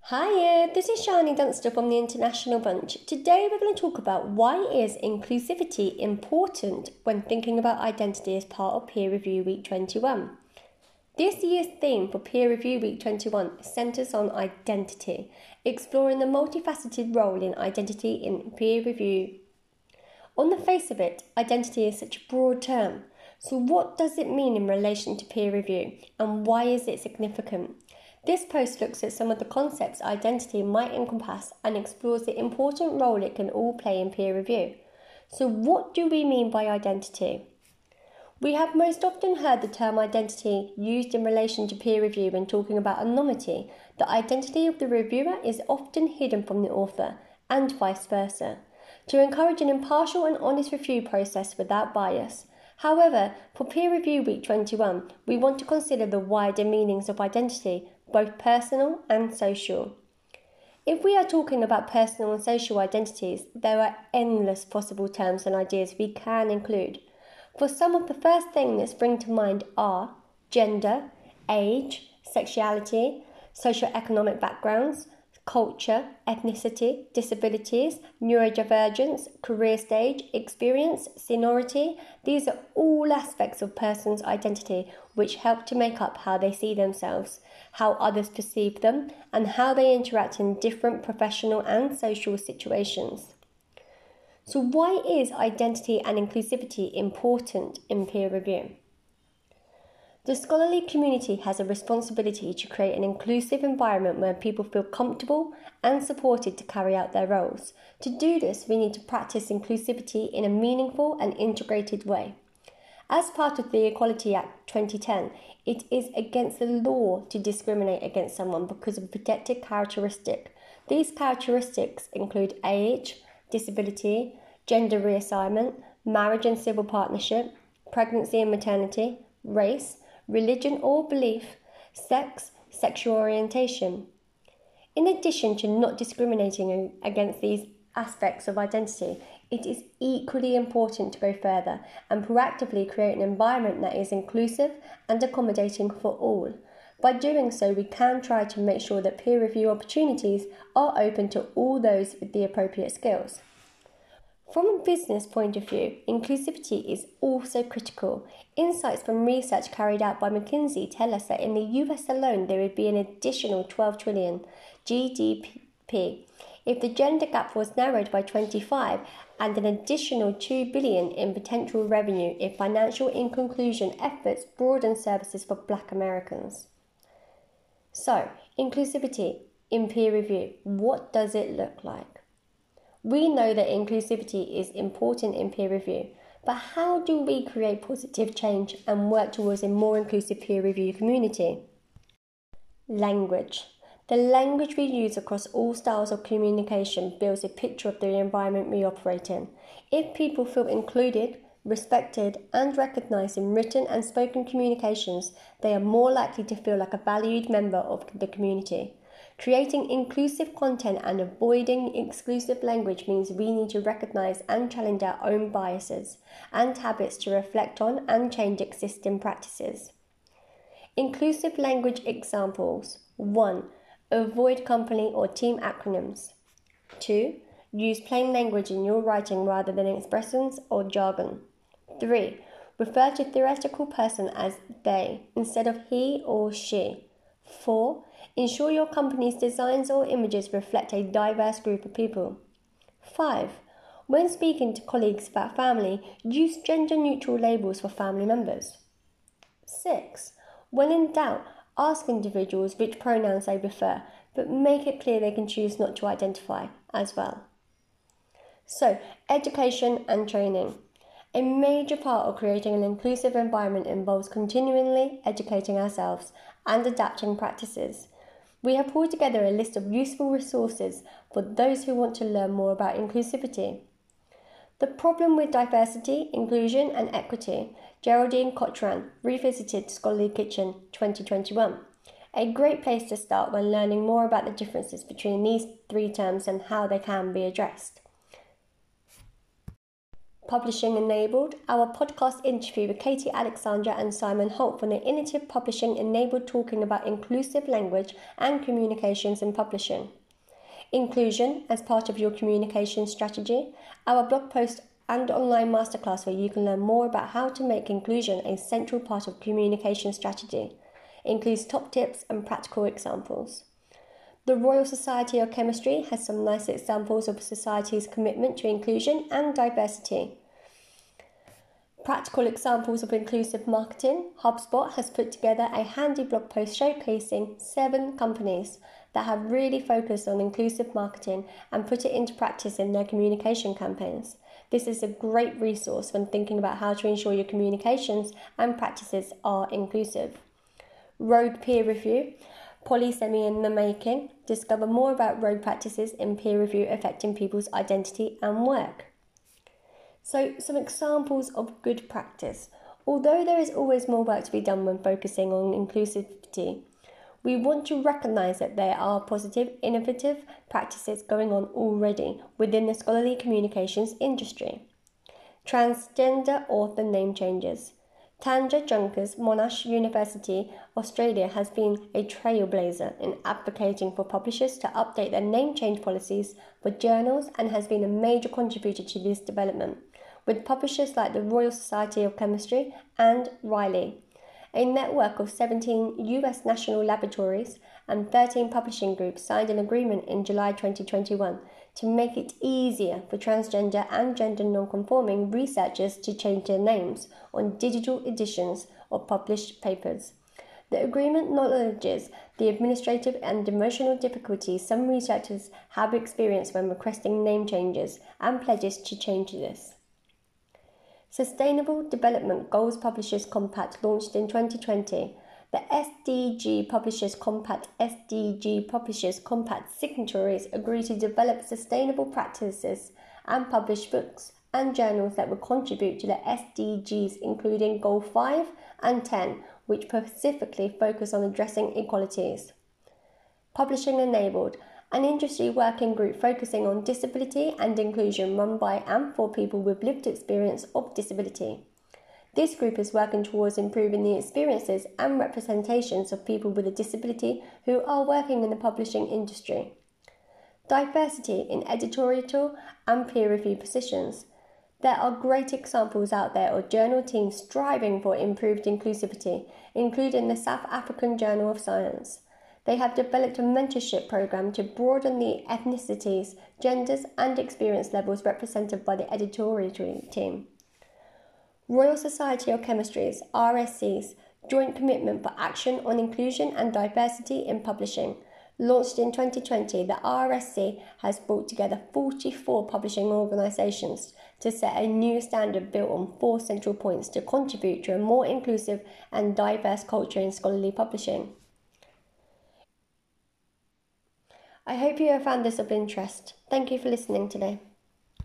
Hiya, this is Shani Dunster from the International Bunch. Today we're going to talk about why is inclusivity important when thinking about identity as part of Peer Review Week 21. This year's theme for Peer Review Week 21 centres on identity, exploring the multifaceted role in identity in peer review. On the face of it, identity is such a broad term. So what does it mean in relation to peer review, and why is it significant? This post looks at some of the concepts identity might encompass and explores the important role it can all play in peer review. So what do we mean by identity? We have most often heard the term identity used in relation to peer review when talking about anonymity. The identity of the reviewer is often hidden from the author, and vice versa, to encourage an impartial and honest review process without bias. However, for Peer Review Week 21, we want to consider the wider meanings of identity, both personal and social. If we are talking about personal and social identities, there are endless possible terms and ideas we can include. For some of the first things that spring to mind are gender, age, sexuality, socioeconomic backgrounds, culture, ethnicity, disabilities, neurodivergence, career stage, experience, seniority. These are all aspects of a person's identity which help to make up how they see themselves, how others perceive them, and how they interact in different professional and social situations. So why is identity and inclusivity important in peer review? The scholarly community has a responsibility to create an inclusive environment where people feel comfortable and supported to carry out their roles. To do this, we need to practice inclusivity in a meaningful and integrated way. As part of the Equality Act 2010, it is against the law to discriminate against someone because of a protected characteristic. These characteristics include age, disability, gender reassignment, marriage and civil partnership, pregnancy and maternity, race, religion or belief, sex, sexual orientation. In addition to not discriminating against these aspects of identity, it is equally important to go further and proactively create an environment that is inclusive and accommodating for all. By doing so, we can try to make sure that peer review opportunities are open to all those with the appropriate skills. From a business point of view, inclusivity is also critical. Insights from research carried out by McKinsey tell us that in the US alone there would be an additional 12 trillion GDP if the gender gap was narrowed by 25, and an additional 2 billion in potential revenue if financial inclusion efforts broaden services for Black Americans. So, inclusivity in peer review, what does it look like? We know that inclusivity is important in peer review, but how do we create positive change and work towards a more inclusive peer review community? Language. The language we use across all styles of communication builds a picture of the environment we operate in. If people feel included, respected, and recognised in written and spoken communications, they are more likely to feel like a valued member of the community. Creating inclusive content and avoiding exclusive language means we need to recognise and challenge our own biases and habits to reflect on and change existing practices. Inclusive language examples. 1. Avoid company or team acronyms. 2. Use plain language in your writing rather than expressions or jargon. 3. Refer to theoretical person as they instead of he or she. 4. Ensure your company's designs or images reflect a diverse group of people. 5. When speaking to colleagues about family, use gender-neutral labels for family members. 6. When in doubt, ask individuals which pronouns they prefer, but make it clear they can choose not to identify as well. So, education and training. A major part of creating an inclusive environment involves continually educating ourselves and adapting practices. We have pulled together a list of useful resources for those who want to learn more about inclusivity. The problem with diversity, inclusion and equity, Geraldine Cotran, Revisited Scholarly Kitchen 2021. A great place to start when learning more about the differences between these three terms and how they can be addressed. Publishing Enabled, our podcast interview with Katie Alexandra and Simon Holt from the Innovative Publishing Enabled, talking about inclusive language and communications in publishing. Inclusion as part of your communication strategy, our blog post and online masterclass where you can learn more about how to make inclusion a central part of communication strategy. Includes top tips and practical examples. The Royal Society of Chemistry has some nice examples of society's commitment to inclusion and diversity. Practical examples of inclusive marketing. HubSpot has put together a handy blog post showcasing 7 companies that have really focused on inclusive marketing and put it into practice in their communication campaigns. This is a great resource when thinking about how to ensure your communications and practices are inclusive. Rogue Peer Review, Polysemy in the Making. Discover more about rogue practices in peer review affecting people's identity and work. So, some examples of good practice. Although there is always more work to be done when focusing on inclusivity, we want to recognise that there are positive, innovative practices going on already within the scholarly communications industry. Transgender author name changes. Tanja Junkers, Monash University, Australia, has been a trailblazer in advocating for publishers to update their name change policies for journals and has been a major contributor to this development, with publishers like the Royal Society of Chemistry and Wiley. A network of 17 US national laboratories and 13 publishing groups signed an agreement in July 2021 to make it easier for transgender and gender non-conforming researchers to change their names on digital editions of published papers. The agreement acknowledges the administrative and emotional difficulties some researchers have experienced when requesting name changes and pledges to change this. Sustainable Development Goals Publishers Compact launched in 2020. The SDG Publishers Compact signatories agree to develop sustainable practices and publish books and journals that will contribute to the SDGs, including Goal 5 and 10, which specifically focus on addressing inequalities. Publishing Enabled, an industry working group focusing on disability and inclusion run by and for people with lived experience of disability. This group is working towards improving the experiences and representations of people with a disability who are working in the publishing industry. Diversity in editorial and peer review positions. There are great examples out there of journal teams striving for improved inclusivity, including the South African Journal of Science. They have developed a mentorship program to broaden the ethnicities, genders and experience levels represented by the editorial team. Royal Society of Chemistry's RSC's Joint Commitment for Action on Inclusion and Diversity in Publishing. Launched in 2020, the RSC has brought together 44 publishing organisations to set a new standard built on 4 central points to contribute to a more inclusive and diverse culture in scholarly publishing. I hope you have found this of interest. Thank you for listening today.